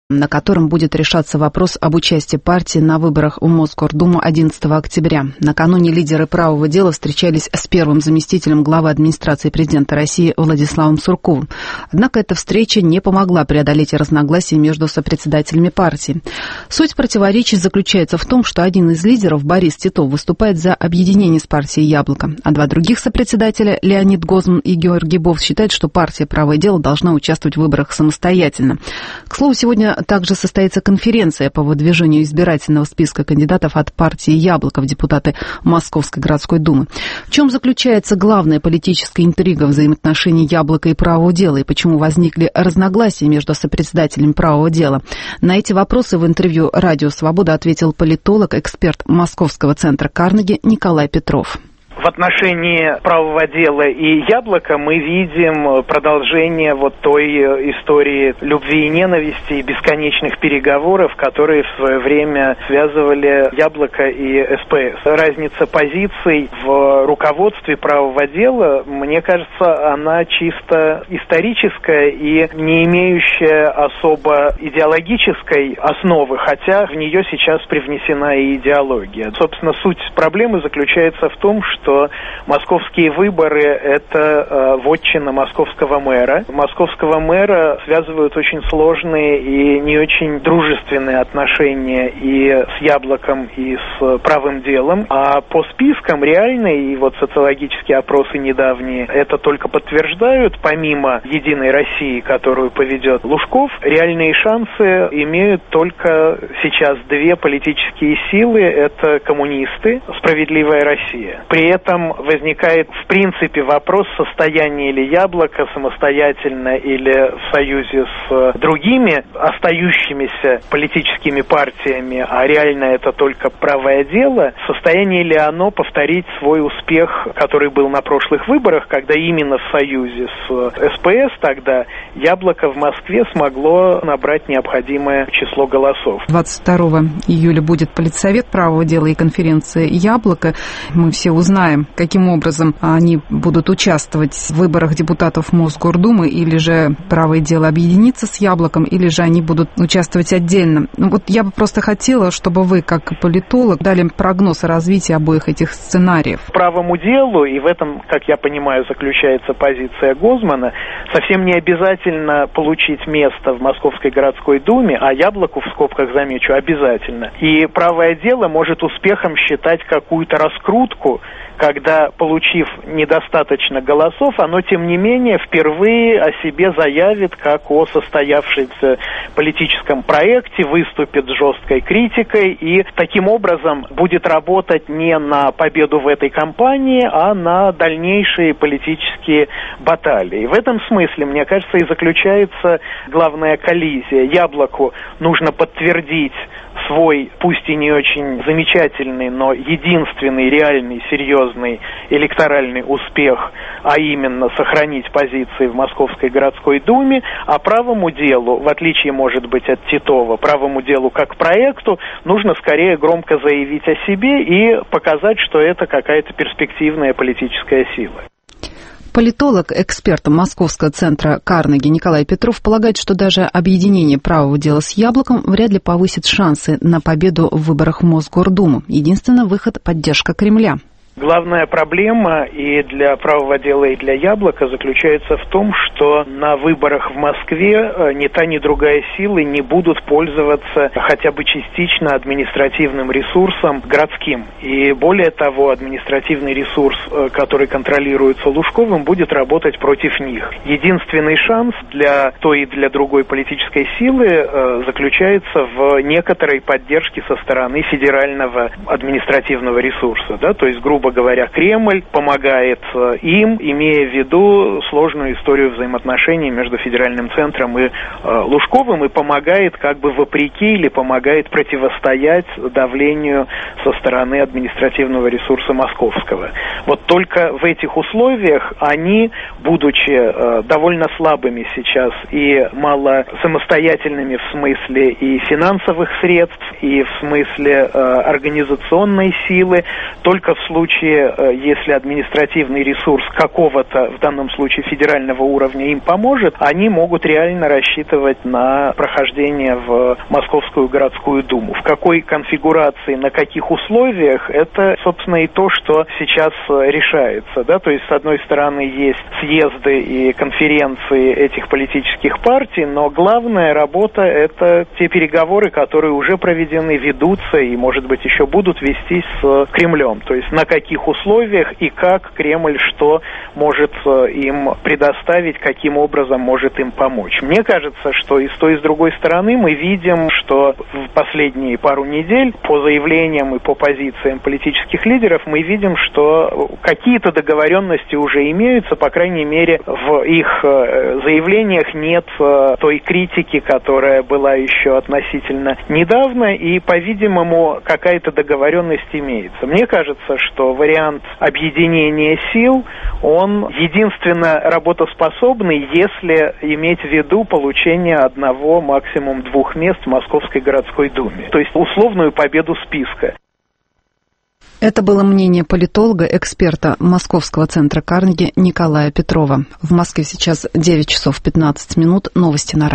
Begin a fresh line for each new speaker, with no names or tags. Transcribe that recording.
на котором будет решаться вопрос об участии партии на выборах в Мосгордуму 11 октября. Накануне лидеры правого дела встречались с первым заместителем главы администрации президента России Владиславом Сурковым. Однако эта встреча не помогла преодолеть разногласия между сопредседателями партии. Суть противоречий заключается в том, что один из лидеров, Борис Титов, выступает за объединение с партией «Яблоко», а два других сопредседателя, Леонид Гозман и Георгий Бовс, считают, что партия «Правое дело» должна участвовать в выборах самостоятельно. К слову, сегодня также состоится конференция по выдвижению избирательного списка кандидатов от партии «Яблоко» в депутаты Московской городской думы. В чем заключается главная политическая интрига взаимоотношений «Яблока» и «Правого дела», и почему возникли разногласия между сопредседателями «Правого дела»? На эти вопросы в интервью «Радио Свобода» ответил политолог, эксперт Московского центра Карнеги Николай Петров.
В отношении «Правого дела» и «Яблока» мы видим продолжение вот той истории любви и ненависти и бесконечных переговоров, которые в свое время связывали «Яблоко» и СПС. Разница позиций в руководстве «Правого дела», мне кажется, она чисто историческая и не имеющая особо идеологической основы, хотя в нее сейчас привнесена и идеология. Собственно, суть проблемы заключается в том, что московские выборы – это вотчина московского мэра. Московского мэра связывают очень сложные и не очень дружественные отношения и с «Яблоком», и с «Правым делом». А по спискам реальные, и вот социологические опросы недавние, это только подтверждают, помимо «Единой России», которую поведет Лужков, реальные шансы имеют только сейчас две политические силы – это коммунисты, «Справедливая Россия». При этом возникает, в принципе, вопрос, состояние ли «Яблоко» самостоятельно или в союзе с другими остающимися политическими партиями, а реально это только «Правое дело», состояние ли оно повторить свой успех, который был на прошлых выборах, когда именно в союзе с СПС тогда «Яблоко» в Москве смогло набрать необходимое число голосов.
22 июля будет политсовет «Правого дела» и конференция «Яблоко». Мы все узнаем, каким образом они будут участвовать в выборах депутатов Мосгордумы, или же «Правое дело» объединится с «Яблоком», или же они будут участвовать отдельно. Вот я бы просто хотела, чтобы вы, как политолог, дали прогноз о развитии обоих этих сценариев.
«Правому делу», и в этом, как я понимаю, заключается позиция Гозмана, совсем не обязательно получить место в Московской городской думе, а «Яблоку», в скобках замечу, обязательно. И «Правое дело» может успехом считать какую-то раскрутку, когда, получив недостаточно голосов, оно, тем не менее, впервые о себе заявит как о состоявшемся политическом проекте, выступит с жесткой критикой и таким образом будет работать не на победу в этой кампании, а на дальнейшие политические баталии. В этом смысле, мне кажется, и заключается главная коллизия. «Яблоку» нужно подтвердить свой, пусть и не очень замечательный, но единственный реальный, серьезный электоральный успех, а именно сохранить позиции в Московской городской думе, а «Правому делу», в отличие, может быть, от Титова, «Правому делу» как проекту, нужно скорее громко заявить о себе и показать, что это какая-то перспективная политическая сила.
Политолог, эксперт Московского центра Карнеги Николай Петров полагает, что даже объединение «Правого дела» с «Яблоком» вряд ли повысит шансы на победу в выборах в Мосгордуму. Единственный выход – поддержка Кремля.
Главная проблема и для «Правого дела», и для «Яблока» заключается в том, что на выборах в Москве ни та, ни другая силы не будут пользоваться хотя бы частично административным ресурсом городским. И более того, административный ресурс, который контролируется Лужковым, будет работать против них. Единственный шанс для той и для другой политической силы заключается в некоторой поддержке со стороны федерального административного ресурса, да, то есть, грубо говоря, Кремль помогает им, имея в виду сложную историю взаимоотношений между федеральным центром и Лужковым, и помогает как бы вопреки или помогает противостоять давлению со стороны административного ресурса московского. Вот только в этих условиях они, будучи довольно слабыми сейчас и мало самостоятельными в смысле и финансовых средств, и в смысле организационной силы, только в случае случае, если административный ресурс какого-то, в данном случае федерального уровня, им поможет, они могут реально рассчитывать на прохождение в Московскую городскую думу. В какой конфигурации, на каких условиях, это, собственно, и то, что сейчас решается. Да? То есть, с одной стороны, есть съезды и конференции этих политических партий, но главная работа – это те переговоры, которые уже проведены, ведутся и, может быть, еще будут вестись с Кремлем. То есть, на каких условиях и как Кремль что может им предоставить, каким образом может им помочь. Мне кажется, что и с той, и с другой стороны мы видим, что в последние пару недель по заявлениям и по позициям политических лидеров мы видим, что какие-то договоренности уже имеются, по крайней мере, в их заявлениях нет той критики, которая была еще относительно недавно, и, по-видимому, какая-то договоренность имеется. Мне кажется, что вариант объединения сил, он единственно работоспособный, если иметь в виду получение одного, максимум 2 мест в Московской городской думе. То есть условную победу списка.
Это было мнение политолога, эксперта Московского центра Карнеги Николая Петрова. В Москве сейчас 9 часов 15 минут. Новости на